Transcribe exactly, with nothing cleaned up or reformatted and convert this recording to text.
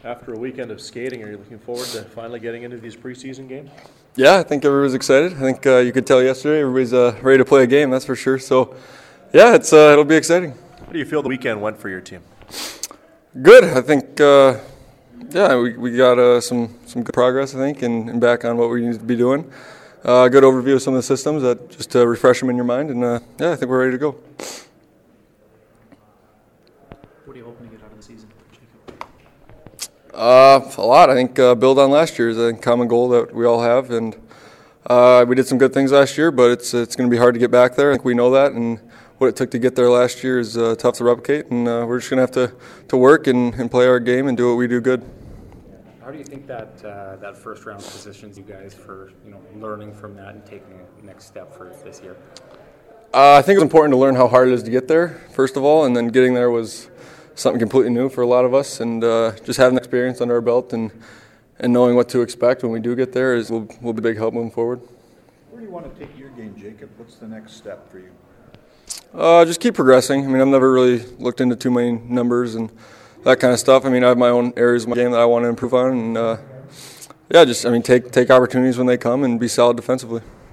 After a weekend of skating, are you looking forward to finally getting into these preseason games? Yeah, I think everybody's excited. I think uh, you could tell yesterday everybody's uh, ready to play a game, that's for sure. So, yeah, it's uh, it'll be exciting. How do you feel the weekend went for your team? Good. I think, uh, yeah, we, we got uh, some, some good progress, I think, and, and back on what we need to be doing. Uh, good overview of some of the systems, that just to refresh them in your mind. And, uh, yeah, I think we're ready to go. What are you hoping to get out of the season, Jacob? Uh, a lot. I think uh, build on last year's a common goal that we all have. And uh, we did some good things last year, but it's it's going to be hard to get back there. I think we know that. And what it took to get there last year is uh, tough to replicate. And uh, we're just going to have to to work and, and play our game and do what we do good. How do you think that uh, that first round positions you guys for you know learning from that and taking the next step for this year? Uh, I think it's important to learn how hard it is to get there, first of all, and then getting there was something completely new for a lot of us, and uh, just having experience under our belt and and knowing what to expect when we do get there is will, will be a big help moving forward. Where do you want to take your game, Jacob? What's the next step for you? Uh, just keep progressing. I mean, I've never really looked into too many numbers and that kind of stuff. I mean, I have my own areas of my game that I want to improve on, and uh, yeah, just I mean, take take opportunities when they come and be solid defensively.